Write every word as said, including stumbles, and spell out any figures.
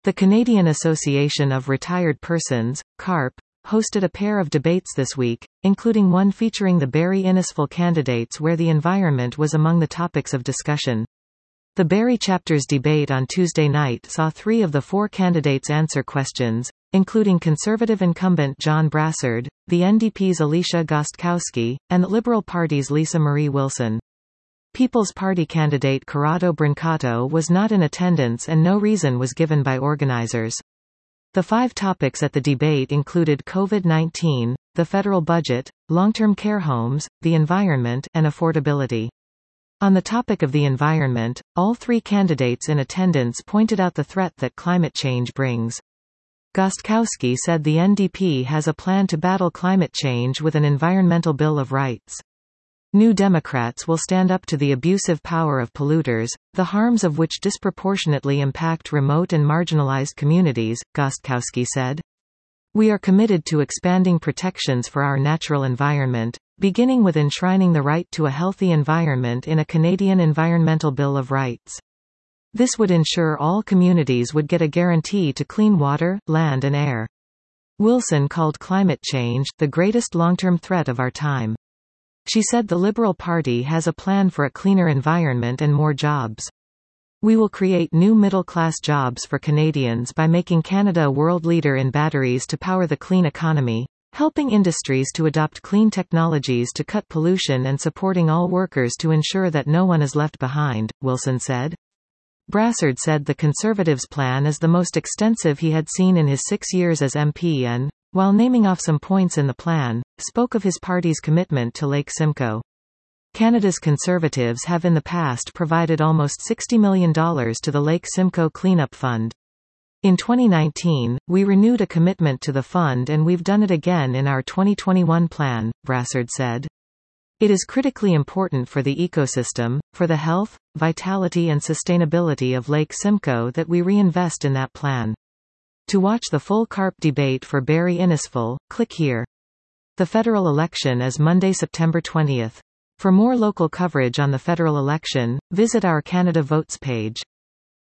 The Canadian Association of Retired Persons, C A R P, hosted a pair of debates this week, including one featuring the Barrie Innisfil candidates where the environment was among the topics of discussion. The Barrie chapter's debate on Tuesday night saw three of the four candidates answer questions, including Conservative incumbent John Brassard, the N D P's Alicia Gostkowski, and the Liberal Party's Lisa Marie Wilson. People's Party candidate Corrado Brancato was not in attendance and no reason was given by organizers. The five topics at the debate included COVID nineteen, the federal budget, long-term care homes, the environment, and affordability. On the topic of the environment, all three candidates in attendance pointed out the threat that climate change brings. Gostkowski said the N D P has a plan to battle climate change with an environmental bill of rights. New Democrats will stand up to the abusive power of polluters, the harms of which disproportionately impact remote and marginalized communities, Gostkowski said. We are committed to expanding protections for our natural environment, beginning with enshrining the right to a healthy environment in a Canadian Environmental Bill of Rights. This would ensure all communities would get a guarantee to clean water, land and air. Wilson called climate change the greatest long-term threat of our time. She said the Liberal Party has a plan for a cleaner environment and more jobs. We will create new middle-class jobs for Canadians by making Canada a world leader in batteries to power the clean economy, helping industries to adopt clean technologies to cut pollution and supporting all workers to ensure that no one is left behind, Wilson said. Brassard said the Conservatives' plan is the most extensive he had seen in his six years as M P and, while naming off some points in the plan, spoke of his party's commitment to Lake Simcoe. Canada's Conservatives have in the past provided almost sixty million dollars to the Lake Simcoe Cleanup Fund. In twenty nineteen, we renewed a commitment to the fund and we've done it again in our twenty twenty-one plan, Brassard said. It is critically important for the ecosystem, for the health, vitality and sustainability of Lake Simcoe that we reinvest in that plan. To watch the full C A R P debate for Barrie Innisfil, click here. The federal election is Monday, September twentieth. For more local coverage on the federal election, visit our Canada Votes page.